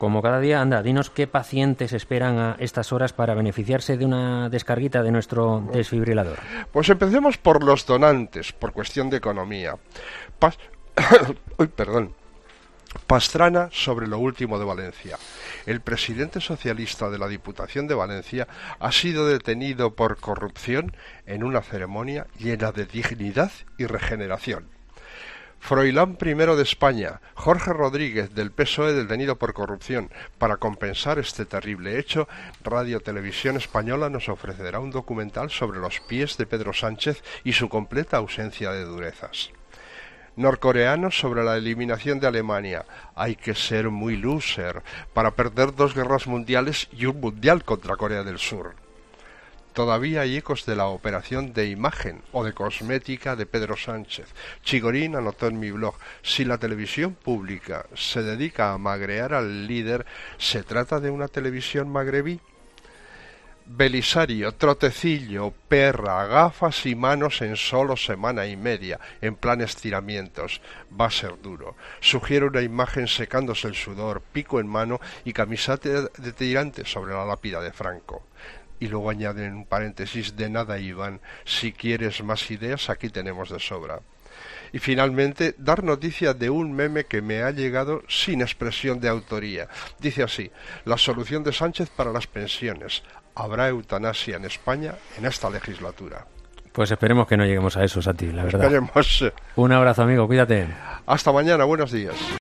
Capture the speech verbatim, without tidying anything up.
Como cada día, anda, dinos qué pacientes esperan a estas horas para beneficiarse de una descarguita de nuestro desfibrilador. Pues empecemos por los donantes, por cuestión de economía. Pas... Uy, perdón. Pastrana sobre lo último de Valencia. El presidente socialista de la Diputación de Valencia ha sido detenido por corrupción en una ceremonia llena de dignidad y regeneración. Froilán primero de España, Jorge Rodríguez del P S O E detenido por corrupción. Para compensar este terrible hecho, Radio Televisión Española nos ofrecerá un documental sobre los pies de Pedro Sánchez y su completa ausencia de durezas. Norcoreanos sobre la eliminación de Alemania. Hay que ser muy loser para perder dos guerras mundiales y un mundial contra Corea del Sur. Todavía hay ecos de la operación de imagen o de cosmética de Pedro Sánchez. Chigorín anotó en mi blog: si la televisión pública se dedica a magrear al líder, ¿se trata de una televisión magrebí? Belisario, trotecillo, perra, gafas y manos en solo semana y media, en plan estiramientos. Va a ser duro. Sugiere una imagen secándose el sudor, pico en mano y camiseta de tirantes sobre la lápida de Franco. Y luego añade en un paréntesis: de nada, Iván, si quieres más ideas aquí tenemos de sobra. Y finalmente, dar noticia de un meme que me ha llegado sin expresión de autoría. Dice así: la solución de Sánchez para las pensiones. ¿Habrá eutanasia en España en esta legislatura? Pues esperemos que no lleguemos a eso, Santi, la verdad. Esperemos. Un abrazo, amigo, cuídate. Hasta mañana, buenos días.